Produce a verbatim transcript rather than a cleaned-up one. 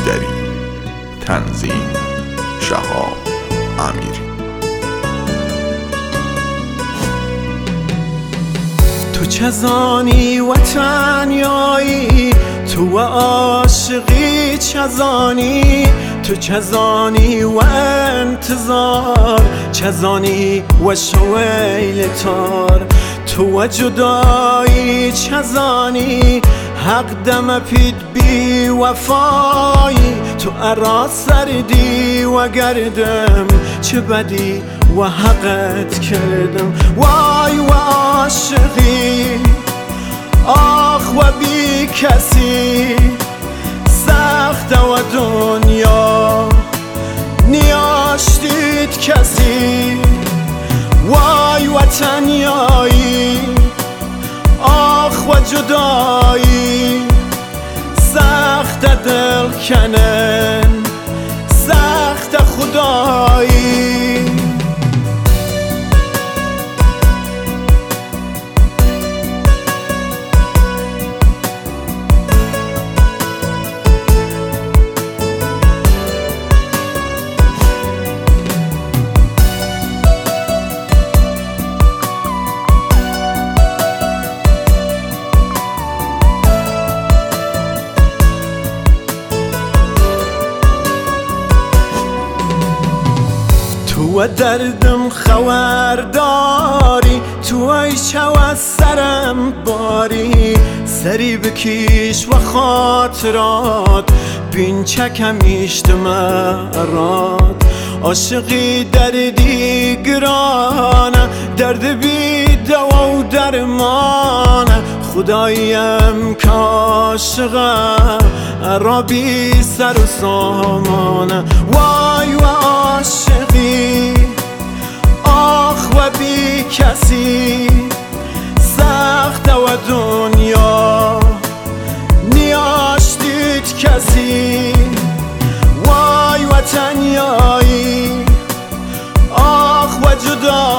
هیدری. تنظیم شهاب امیری. تو چزانی و تنیایی، تو و عاشقی چزانی، تو چزانی و انتظار، چزانی و شویل تار، تو و جدایی چزانی، حق دم پید بی وفایی، تو ارا سردی و گردم، چه بدی و حقت کردم. وای و عاشقی آخ و بی کسی، سخت و دنیا نیاشتید کسی. وای و تنیایی آخ و جدایی، سخت دل کنن سخت خدایی. تو و دردم خبرداری، تو ای شو از سرم باری، سری بکیش و خاطرات بین چکم ایشت مرات. عاشقی دردی گرانه، درد بی دوا و درمانه، خدایم که عاشقم را بی سر و سامانه. وای و عاشقی آخ و بی کسی، سخت و دنیا نیاشتید کسی. وای و تنیایی آخ و جدا